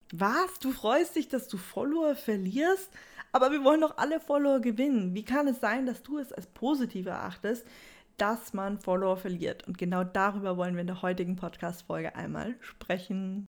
Was? Du freust dich, dass du Follower verlierst? Aber wir wollen doch alle Follower gewinnen. Wie kann es sein, dass du es als positiv erachtest, dass man Follower verliert? Und genau darüber wollen wir in der heutigen Podcast-Folge einmal sprechen.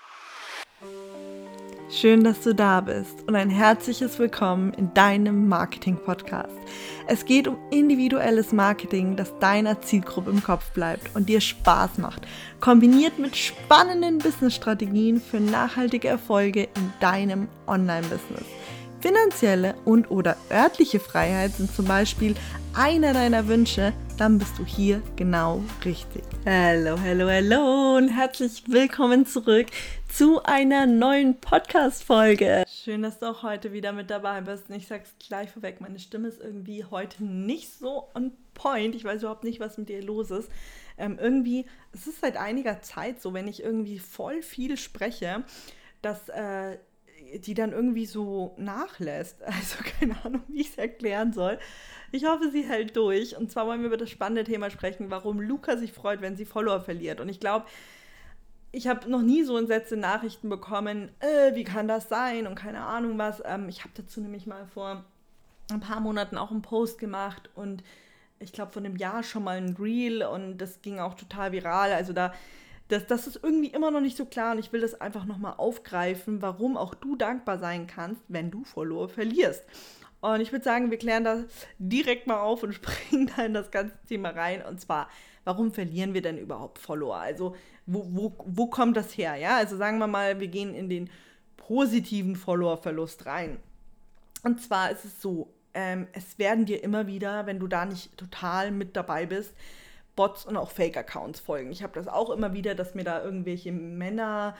Schön, dass du da bist und ein herzliches Willkommen in deinem Marketing-Podcast. Es geht um individuelles Marketing, das deiner Zielgruppe im Kopf bleibt und dir Spaß macht, kombiniert mit spannenden Business-Strategien für nachhaltige Erfolge in deinem Online-Business. Finanzielle und/oder örtliche Freiheit sind zum Beispiel einer deiner Wünsche, dann bist du hier genau richtig. Hallo und herzlich willkommen zurück zu einer neuen Podcast-Folge. Schön, dass du auch heute wieder mit dabei bist. Und ich sag's gleich vorweg, meine Stimme ist irgendwie heute nicht so on point. Ich weiß überhaupt nicht, was mit dir los ist. Es ist seit einiger Zeit so, wenn ich irgendwie voll viel spreche, dass die dann irgendwie so nachlässt. Also keine Ahnung, wie ich es erklären soll. Ich hoffe, sie hält durch. Und zwar wollen wir über das spannende Thema sprechen, warum Luca sich freut, wenn sie Follower verliert. Und ich glaube, ich habe noch nie so entsetzte Nachrichten bekommen, wie kann das sein und keine Ahnung was. Ich habe dazu nämlich mal vor ein paar Monaten auch einen Post gemacht und ich glaube von einem Jahr schon mal ein Reel und das ging auch total viral. Also das ist irgendwie immer noch nicht so klar und ich will das einfach nochmal aufgreifen, warum auch du dankbar sein kannst, wenn du Follower verlierst. Und ich würde sagen, wir klären das direkt mal auf und springen da in das ganze Thema rein. Und zwar, warum verlieren wir denn überhaupt Follower? Also wo kommt das her? Ja? Also sagen wir mal, wir gehen in den positiven Follower-Verlust rein. Und zwar ist es so, es werden dir immer wieder, wenn du da nicht total mit dabei bist, Bots und auch Fake-Accounts folgen. Ich habe das auch immer wieder, dass mir da irgendwelche Männer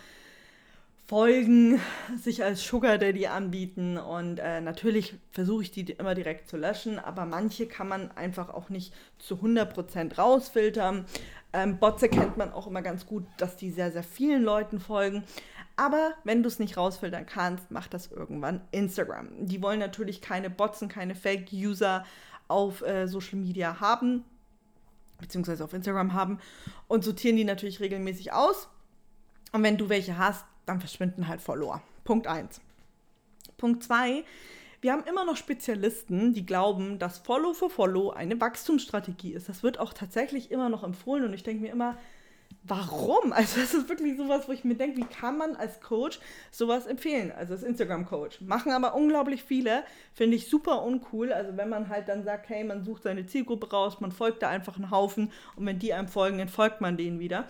folgen, sich als Sugar Daddy anbieten und natürlich versuche ich die immer direkt zu löschen, aber manche kann man einfach auch nicht zu 100% rausfiltern. Bots erkennt man auch immer ganz gut, dass die sehr, sehr vielen Leuten folgen. Aber wenn du es nicht rausfiltern kannst, macht das irgendwann Instagram. Die wollen natürlich keine Bots und keine Fake-User auf Social Media haben, beziehungsweise auf Instagram haben und sortieren die natürlich regelmäßig aus. Und wenn du welche hast, dann verschwinden halt Follower. Punkt 1. Punkt 2. Wir haben immer noch Spezialisten, die glauben, dass Follow for Follow eine Wachstumsstrategie ist. Das wird auch tatsächlich immer noch empfohlen und ich denke mir immer, warum? Also das ist wirklich sowas, wo ich mir denke, wie kann man als Coach sowas empfehlen? Also als Instagram-Coach. Machen aber unglaublich viele, finde ich super uncool. Also wenn man halt dann sagt, hey, man sucht seine Zielgruppe raus, man folgt da einfach einen Haufen und wenn die einem folgen, dann folgt man denen wieder.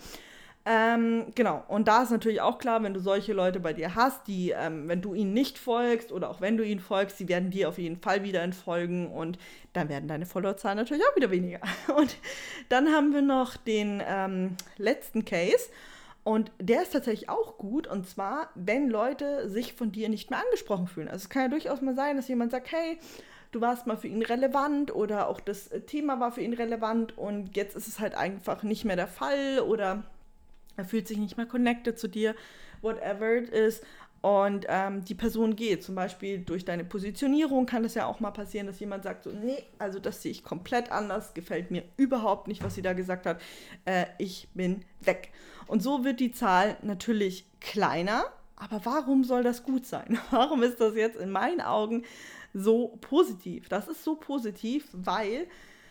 Genau, und da ist natürlich auch klar, wenn du solche Leute bei dir hast, die, wenn du ihnen nicht folgst oder auch wenn du ihnen folgst, die werden dir auf jeden Fall wieder entfolgen und dann werden deine Followerzahlen natürlich auch wieder weniger. Und dann haben wir noch den letzten Case und der ist tatsächlich auch gut und zwar, wenn Leute sich von dir nicht mehr angesprochen fühlen. Also es kann ja durchaus mal sein, dass jemand sagt, hey, du warst mal für ihn relevant oder auch das Thema war für ihn relevant und jetzt ist es halt einfach nicht mehr der Fall oder er fühlt sich nicht mehr connected zu dir, whatever it is. Und die Person geht. Zum Beispiel durch deine Positionierung kann es ja auch mal passieren, dass jemand sagt so, nee, also das sehe ich komplett anders, gefällt mir überhaupt nicht, was sie da gesagt hat. Ich bin weg. Und so wird die Zahl natürlich kleiner. Aber warum soll das gut sein? Warum ist das jetzt in meinen Augen so positiv? Das ist so positiv, weil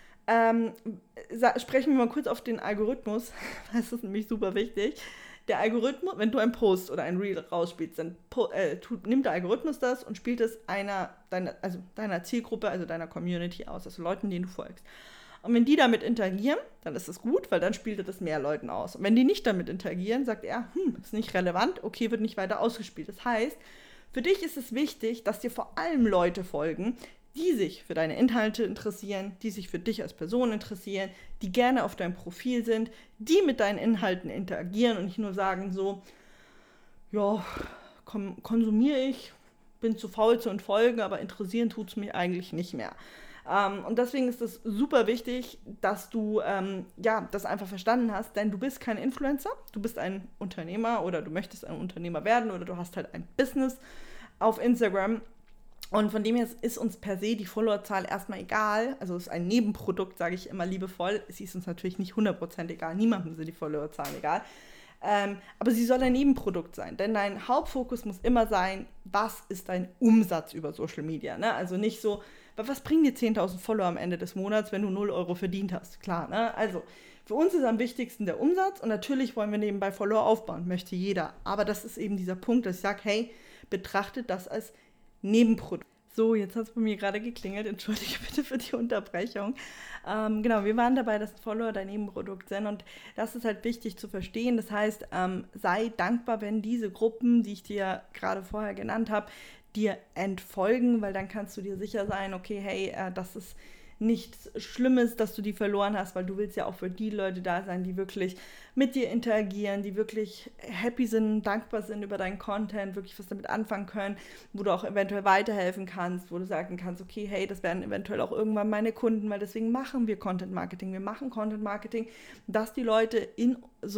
sprechen wir mal kurz auf den Algorithmus, das ist nämlich super wichtig. Der Algorithmus, wenn du einen Post oder ein Reel rausspielst, dann nimmt der Algorithmus das und spielt es deiner Zielgruppe, also deiner Community aus, also Leuten, denen du folgst. Und wenn die damit interagieren, dann ist es gut, weil dann spielt er das mehr Leuten aus. Und wenn die nicht damit interagieren, sagt er, ist nicht relevant, okay, wird nicht weiter ausgespielt. Das heißt, für dich ist es wichtig, dass dir vor allem Leute folgen, die sich für deine Inhalte interessieren, die sich für dich als Person interessieren, die gerne auf deinem Profil sind, die mit deinen Inhalten interagieren und nicht nur sagen so, ja, konsumiere ich, bin zu faul zu entfolgen, aber interessieren tut es mich eigentlich nicht mehr. Und deswegen ist es super wichtig, dass du das einfach verstanden hast, denn du bist kein Influencer, du bist ein Unternehmer oder du möchtest ein Unternehmer werden oder du hast halt ein Business auf Instagram. Und von dem her ist uns per se die Followerzahl erstmal egal. Also es ist ein Nebenprodukt, sage ich immer liebevoll. Sie ist uns natürlich nicht 100% egal. Niemandem sind die Followerzahlen egal. Aber sie soll ein Nebenprodukt sein, denn dein Hauptfokus muss immer sein, was ist dein Umsatz über Social Media, ne? Also nicht so, was bringen dir 10.000 Follower am Ende des Monats, wenn du 0 Euro verdient hast? Klar, ne? Also für uns ist am wichtigsten der Umsatz und natürlich wollen wir nebenbei Follower aufbauen, möchte jeder. Aber das ist eben dieser Punkt, dass ich sage, hey, betrachtet das als Nebenprodukt. So, jetzt hat es bei mir gerade geklingelt. Entschuldige bitte für die Unterbrechung. Genau, wir waren dabei, dass Follower dein Nebenprodukt sind und das ist halt wichtig zu verstehen. Das heißt, sei dankbar, wenn diese Gruppen, die ich dir gerade vorher genannt habe, dir entfolgen, weil dann kannst du dir sicher sein, okay, hey, das ist nichts Schlimmes, dass du die verloren hast, weil du willst ja auch für die Leute da sein, die wirklich mit dir interagieren, die wirklich happy sind, dankbar sind über deinen Content, wirklich was damit anfangen können, wo du auch eventuell weiterhelfen kannst, wo du sagen kannst, okay, hey, das werden eventuell auch irgendwann meine Kunden, weil deswegen machen wir Content Marketing. Wir machen Content Marketing, dass die Leute in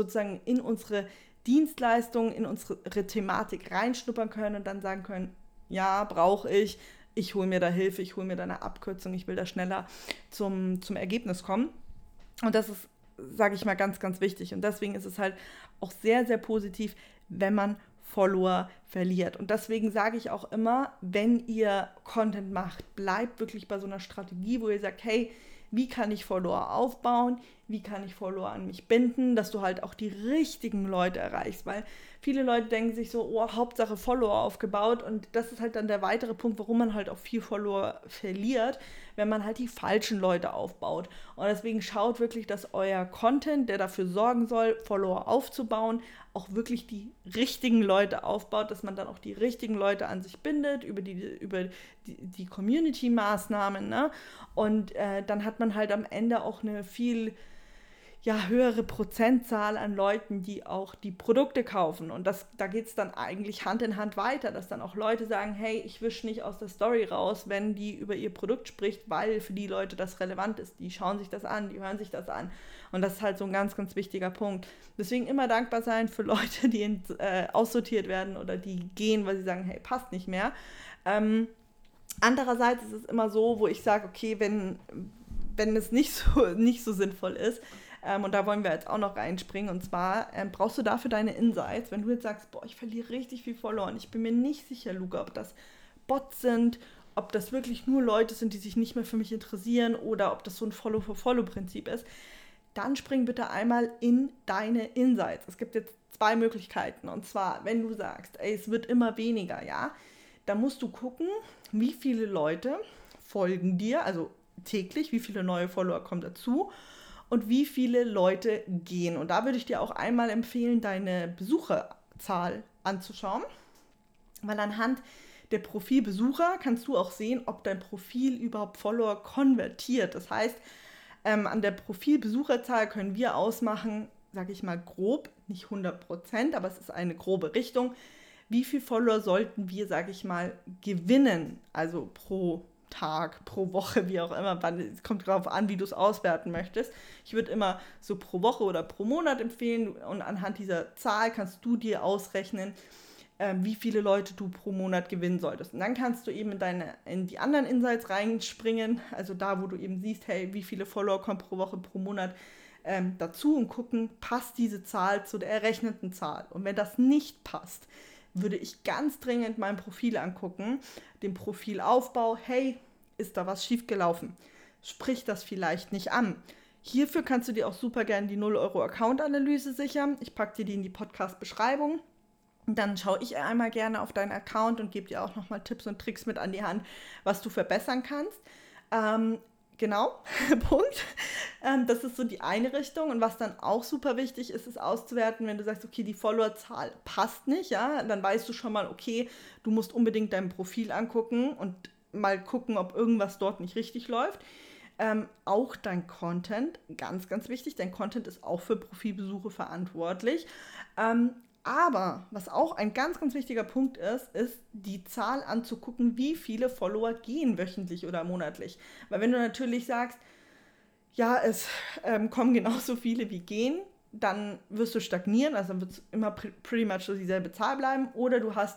unsere Dienstleistungen, in unsere Thematik reinschnuppern können und dann sagen können, ja, brauche ich hole mir da Hilfe, ich hole mir da eine Abkürzung, ich will da schneller zum Ergebnis kommen. Und das ist, sage ich mal, ganz, ganz wichtig. Und deswegen ist es halt auch sehr, sehr positiv, wenn man Follower verliert. Und deswegen sage ich auch immer, wenn ihr Content macht, bleibt wirklich bei so einer Strategie, wo ihr sagt, hey, wie kann ich Follower aufbauen, wie kann ich Follower an mich binden, dass du halt auch die richtigen Leute erreichst, weil viele Leute denken sich so, oh, Hauptsache Follower aufgebaut und das ist halt dann der weitere Punkt, warum man halt auch viel Follower verliert, wenn man halt die falschen Leute aufbaut. Und deswegen schaut wirklich, dass euer Content, der dafür sorgen soll, Follower aufzubauen, auch wirklich die richtigen Leute aufbaut, dass man dann auch die richtigen Leute an sich bindet, über die Community-Maßnahmen, ne? Und dann hat man halt am Ende auch eine viel höhere Prozentzahl an Leuten, die auch die Produkte kaufen. Und da geht es dann eigentlich Hand in Hand weiter, dass dann auch Leute sagen, hey, ich wische nicht aus der Story raus, wenn die über ihr Produkt spricht, weil für die Leute das relevant ist. Die schauen sich das an, die hören sich das an. Und das ist halt so ein ganz, ganz wichtiger Punkt. Deswegen immer dankbar sein für Leute, die aussortiert werden oder die gehen, weil sie sagen, hey, passt nicht mehr. Andererseits ist es immer so, wo ich sage, okay, wenn es nicht so sinnvoll ist, und da wollen wir jetzt auch noch reinspringen, und zwar brauchst du dafür deine Insights. Wenn du jetzt sagst, boah, ich verliere richtig viel Follower und ich bin mir nicht sicher, Luca, ob das Bots sind, ob das wirklich nur Leute sind, die sich nicht mehr für mich interessieren oder ob das so ein Follow-for-Follow-Prinzip ist, dann spring bitte einmal in deine Insights. Es gibt jetzt 2 Möglichkeiten, und zwar, wenn du sagst, ey, es wird immer weniger, ja, dann musst du gucken, wie viele Leute folgen dir, also täglich, wie viele neue Follower kommen dazu und wie viele Leute gehen. Und da würde ich dir auch einmal empfehlen, deine Besucherzahl anzuschauen, weil anhand der Profilbesucher kannst du auch sehen, ob dein Profil überhaupt Follower konvertiert. Das heißt, an der Profilbesucherzahl können wir ausmachen, sage ich mal grob, nicht 100%, aber es ist eine grobe Richtung. Wie viele Follower sollten wir, sage ich mal, gewinnen, also pro Tag, pro Woche, wie auch immer, es kommt darauf an, wie du es auswerten möchtest. Ich würde immer so pro Woche oder pro Monat empfehlen und anhand dieser Zahl kannst du dir ausrechnen, wie viele Leute du pro Monat gewinnen solltest. Und dann kannst du eben in die anderen Insights reinspringen, also da, wo du eben siehst, hey, wie viele Follower kommen pro Woche, pro Monat dazu und gucken, passt diese Zahl zu der errechneten Zahl. Und wenn das nicht passt, würde ich ganz dringend mein Profil angucken, den Profilaufbau, hey, ist da was schiefgelaufen? Sprich das vielleicht nicht an. Hierfür kannst du dir auch super gerne die 0 Euro Account-Analyse sichern. Ich packe dir die in die Podcast-Beschreibung. Und dann schaue ich einmal gerne auf deinen Account und gebe dir auch nochmal Tipps und Tricks mit an die Hand, was du verbessern kannst. Genau, Punkt. Das ist so die eine Richtung. Und was dann auch super wichtig ist, ist auszuwerten, wenn du sagst, okay, die Followerzahl passt nicht, ja, dann weißt du schon mal, okay, du musst unbedingt dein Profil angucken und mal gucken, ob irgendwas dort nicht richtig läuft. Auch dein Content, ganz, ganz wichtig, dein Content ist auch für Profilbesuche verantwortlich. Aber was auch ein ganz, ganz wichtiger Punkt ist die Zahl anzugucken, wie viele Follower gehen wöchentlich oder monatlich. Weil wenn du natürlich sagst, ja, es kommen genauso viele wie gehen, dann wirst du stagnieren, also dann wird es immer pretty much so dieselbe Zahl bleiben. Oder du hast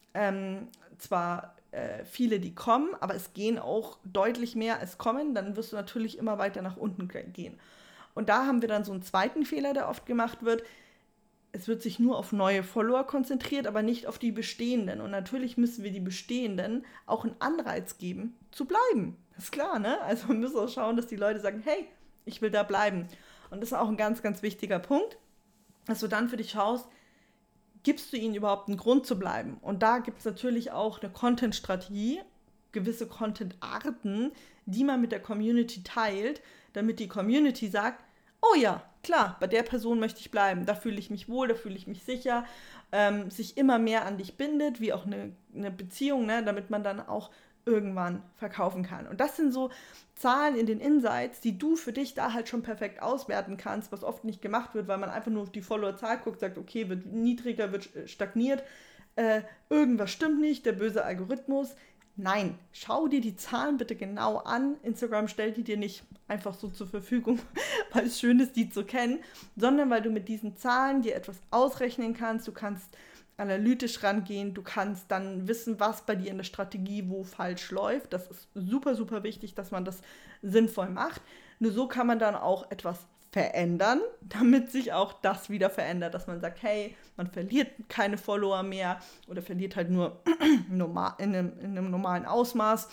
zwar viele, die kommen, aber es gehen auch deutlich mehr als kommen, dann wirst du natürlich immer weiter nach unten gehen. Und da haben wir dann so einen zweiten Fehler, der oft gemacht wird. es wird sich nur auf neue Follower konzentriert, aber nicht auf die bestehenden. Und natürlich müssen wir die bestehenden auch einen Anreiz geben, zu bleiben. Das ist klar, ne? Also wir müssen auch schauen, dass die Leute sagen, hey, ich will da bleiben. Und das ist auch ein ganz, ganz wichtiger Punkt, dass du dann für dich schaust, gibst du ihnen überhaupt einen Grund zu bleiben? Und da gibt es natürlich auch eine Content-Strategie, gewisse Content-Arten, die man mit der Community teilt, damit die Community sagt, oh ja, klar, bei der Person möchte ich bleiben, da fühle ich mich wohl, da fühle ich mich sicher, sich immer mehr an dich bindet, wie auch eine Beziehung, ne, damit man dann auch irgendwann verkaufen kann. Und das sind so Zahlen in den Insights, die du für dich da halt schon perfekt auswerten kannst, was oft nicht gemacht wird, weil man einfach nur auf die Followerzahl guckt, sagt, okay, wird niedriger, wird stagniert, irgendwas stimmt nicht, der böse Algorithmus. Nein, schau dir die Zahlen bitte genau an. Instagram stellt die dir nicht einfach so zur Verfügung, weil es schön ist, die zu kennen, sondern weil du mit diesen Zahlen dir etwas ausrechnen kannst. Du kannst analytisch rangehen, du kannst dann wissen, was bei dir in der Strategie wo falsch läuft. Das ist super, super wichtig, dass man das sinnvoll macht. Nur so kann man dann auch etwas verändern, damit sich auch das wieder verändert, dass man sagt, hey, man verliert keine Follower mehr oder verliert halt nur in einem normalen Ausmaß.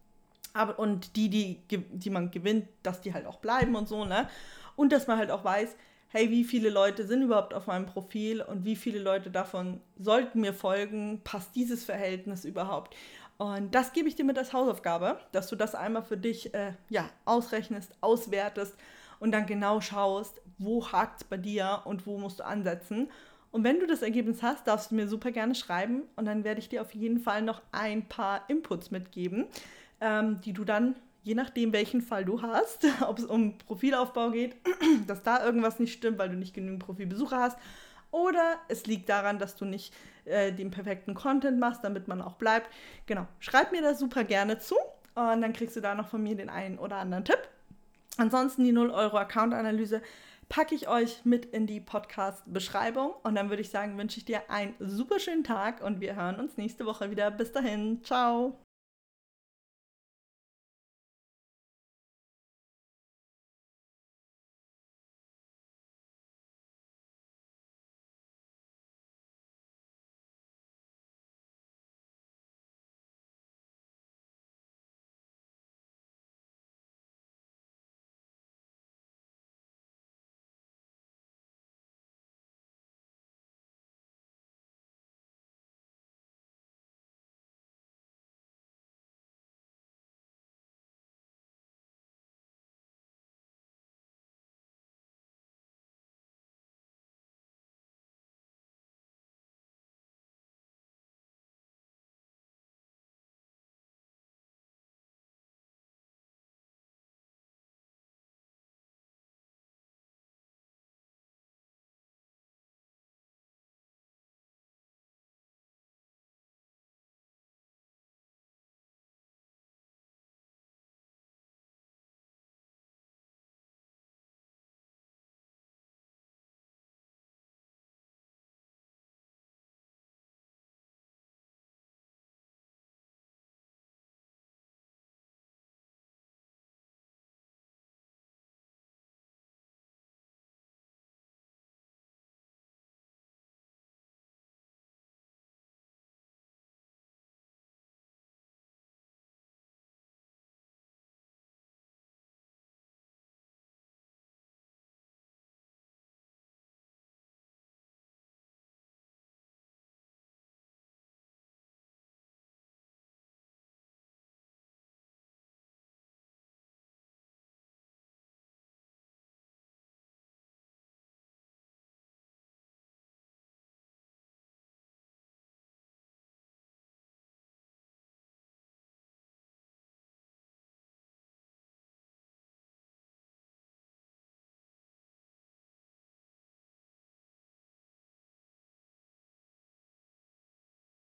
Und die man gewinnt, dass die halt auch bleiben und so, ne? Und dass man halt auch weiß, hey, wie viele Leute sind überhaupt auf meinem Profil und wie viele Leute davon sollten mir folgen, passt dieses Verhältnis überhaupt? Und das gebe ich dir mit als Hausaufgabe, dass du das einmal für dich ausrechnest, auswertest und dann genau schaust, wo hakt es bei dir und wo musst du ansetzen. Und wenn du das Ergebnis hast, darfst du mir super gerne schreiben und dann werde ich dir auf jeden Fall noch ein paar Inputs mitgeben, die du dann, je nachdem, welchen Fall du hast, ob es um Profilaufbau geht, dass da irgendwas nicht stimmt, weil du nicht genügend Profilbesucher hast, oder es liegt daran, dass du nicht den perfekten Content machst, damit man auch bleibt. Genau, schreib mir das super gerne zu und dann kriegst du da noch von mir den einen oder anderen Tipp. Ansonsten die 0 € Account-Analyse packe ich euch mit in die Podcast-Beschreibung und dann würde ich sagen, wünsche ich dir einen super schönen Tag und wir hören uns nächste Woche wieder. Bis dahin, ciao!